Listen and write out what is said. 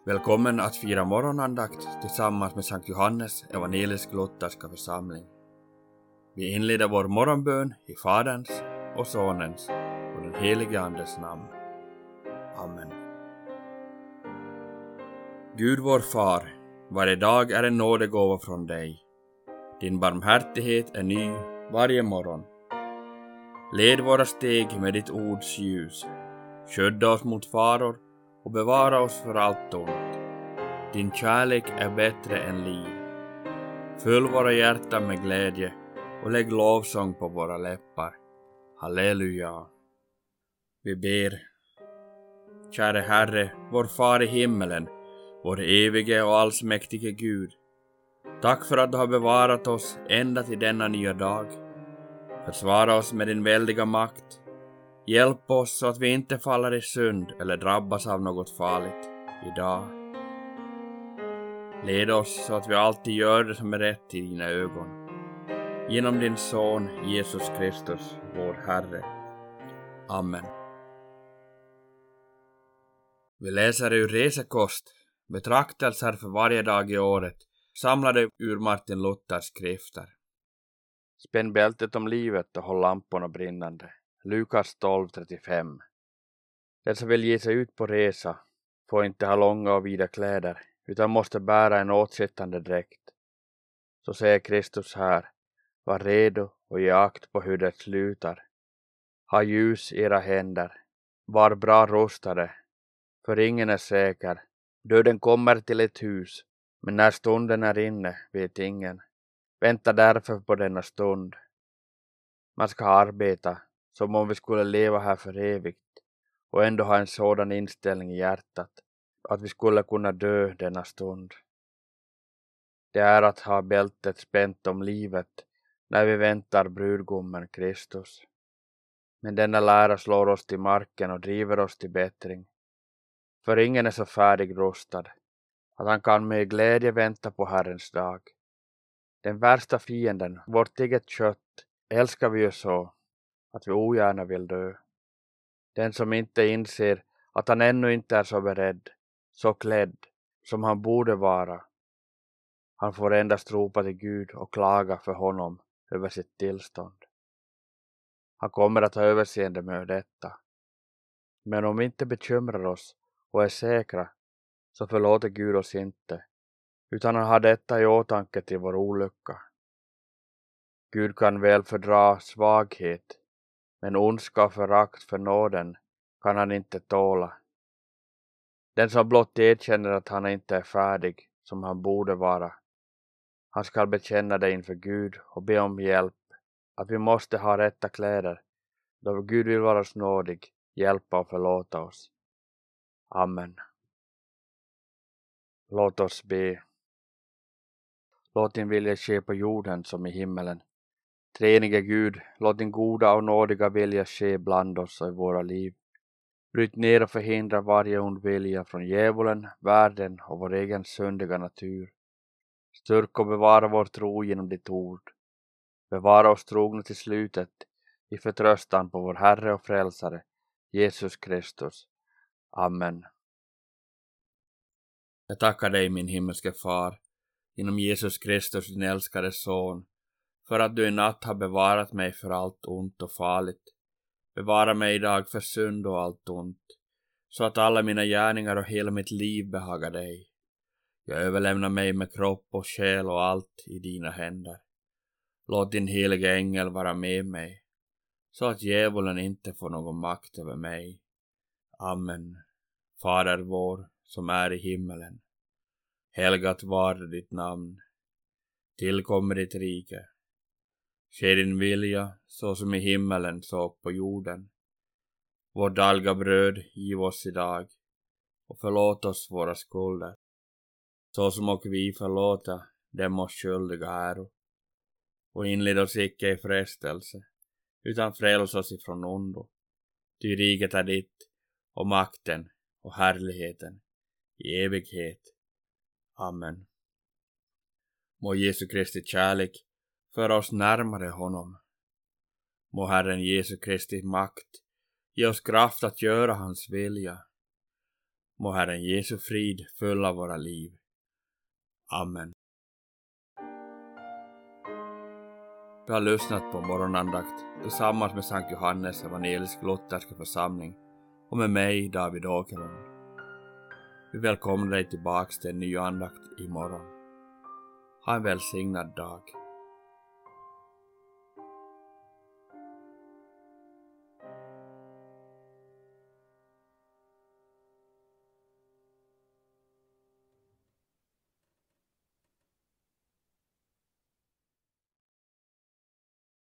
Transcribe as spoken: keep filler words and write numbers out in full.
Välkommen att fira morgonandakt tillsammans med Sankt Johannes evangelisk-lutherska församling. Vi inleder vår morgonbön i Faderns och Sonens och den helige Andes namn. Amen. Gud vår far, varje dag är en nådegåva från dig. Din barmhärtighet är ny varje morgon. Led våra steg med ditt ords ljus. Skydda oss mot faror och bevara oss för allt ont. Din kärlek är bättre än liv. Fyll våra hjärtan med glädje och lägg lovsång på våra läppar. Halleluja. Vi ber. Käre Herre, vår far i himmelen, vår evige och allsmäktige Gud. Tack för att du har bevarat oss ända till denna nya dag. Försvara oss med din väldiga makt. Hjälp oss så att vi inte faller i synd eller drabbas av något farligt idag. Led oss så att vi alltid gör det som är rätt i dina ögon. Genom din son Jesus Kristus, vår Herre. Amen. Vi läser ur Resekost, betraktelser för varje dag i året, samlade ur Martin Luthers skrifter. Spänn bältet om livet och håll lamporna brinnande. Lukas tolv trettiofem. Den som vill ge sig ut på resa får inte ha långa och vida kläder, utan måste bära en åtsittande dräkt. Så säger Kristus här: var redo och ge akt på hur det slutar. Ha ljus i era händer. Var bra rustade, för ingen är säker. Döden kommer till ett hus, men när stunden är inne vet ingen. Vänta därför på denna stund. Man ska arbeta som om vi skulle leva här för evigt och ändå ha en sådan inställning i hjärtat att vi skulle kunna dö denna stund. Det är att ha bältet spänt om livet när vi väntar brudgummen Kristus. Men denna lära slår oss till marken och driver oss till bättring. För ingen är så färdig rustad att han kan med glädje vänta på Herrens dag. Den värsta fienden, vårt eget kött, älskar vi ju så att vi ogärna vill dö. Den som inte inser att han ännu inte är så beredd, så klädd som han borde vara, han får endast ropa till Gud och klaga för honom över sitt tillstånd. Han kommer att ha överseende med detta. Men om vi inte bekymrar oss och är säkra, så förlåter Gud oss inte, utan han har detta i åtanke till vår olycka. Gud kan väl fördra svaghet, men ondska och förakt för nåden kan han inte tåla. Den som blott erkänner att han inte är färdig som han borde vara, han skall bekänna det inför Gud och be om hjälp, att vi måste ha rätta kläder, då Gud vill vara oss nådig, hjälpa och förlåta oss. Amen. Låt oss be. Låt din vilja ske på jorden som i himmelen. Treenige Gud, låt din goda och nådiga vilja ske bland oss och i våra liv. Bryt ner och förhindra varje ond vilja från djävulen, världen och vår egen syndiga natur. Styrk och bevara vår tro genom ditt ord. Bevara oss trogna till slutet i förtröstan på vår Herre och Frälsare, Jesus Kristus. Amen. Jag tackar dig, min himmelske far, genom Jesus Kristus, din älskade son, för att du i natt har bevarat mig för allt ont och farligt. Bevara mig idag för synd och allt ont, så att alla mina gärningar och hela mitt liv behagar dig. Jag överlämnar mig med kropp och själ och allt i dina händer. Låt din heliga ängel vara med mig, så att djävulen inte får någon makt över mig. Amen. Fader vår, som är i himmelen. Helgat var ditt namn. Tillkommer ditt rike. Ske din vilja, så som i himmelen så på jorden. Vår dagliga bröd giv oss idag, och förlåt oss våra skulder, så som och vi förlåta dem oss skyldiga äro. Och inled oss icke i frestelse, utan fräls oss ifrån ondo. Ty riket är ditt, och makten och härligheten i evighet. Amen. Må Jesu Kristi kärlek föra oss närmare honom. Må Herren Jesu Kristi makt ge oss kraft att göra hans vilja. Må Herren Jesu frid fylla våra liv. Amen. Vi har lyssnat på morgonandakt tillsammans med Sankt Johannes evangelisk-lutherska församling och med mig, David Åkerlund. Vi välkomnar dig tillbaks till en ny andakt imorgon. Ha en välsignad dag.